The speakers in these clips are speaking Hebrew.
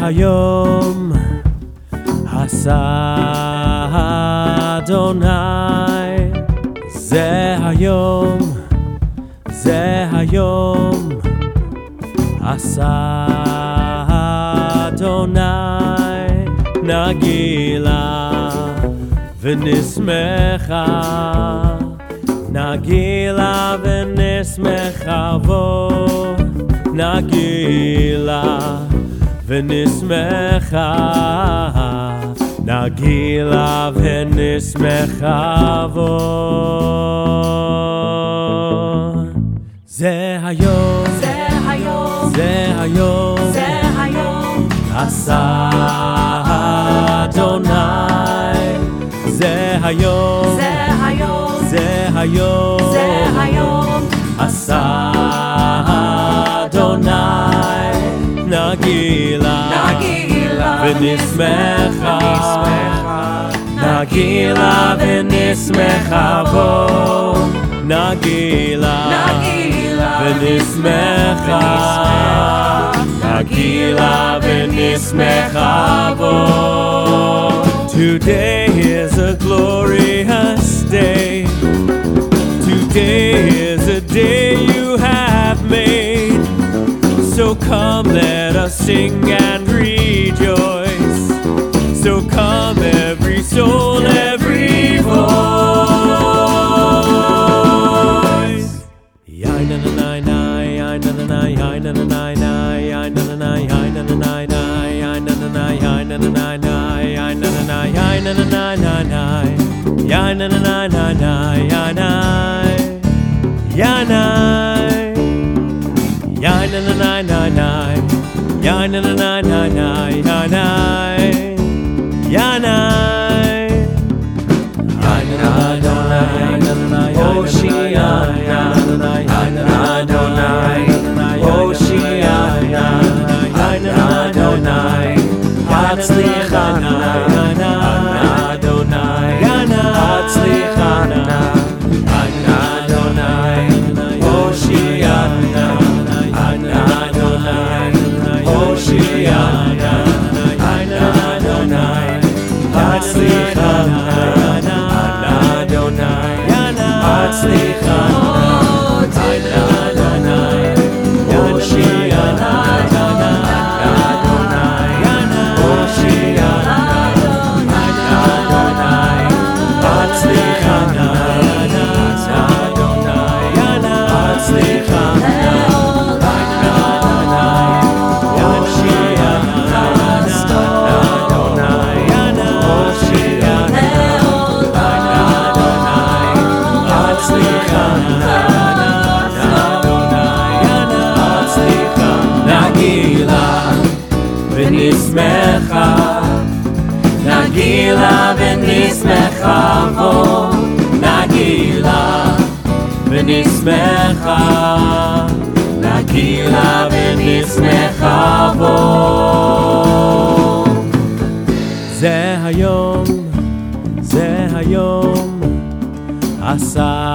היום עשה אדוני, זה היום עשה אדוני, נגילה ונשמחה, נגילה ונשמחה בו, נגילה ונשמחה, נגילה ונשמחה בו. זה היום עשה אדוני, זה היום עשה אדוני, נגילה ונשמחה, נגילה ונשמחה בו, נגילה ונשמחה, נגילה ונשמחה בו. Today is a glorious day. Today is a day you have made. So come, let us sing and rejoice. So come, every soul, every voice. נגילה ונשמחה בו, נגילה ונשמחה, נגילה ונשמחה בו. זה היום עשה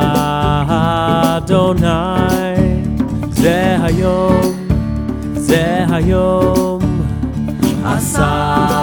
אדוני, זה היום עשה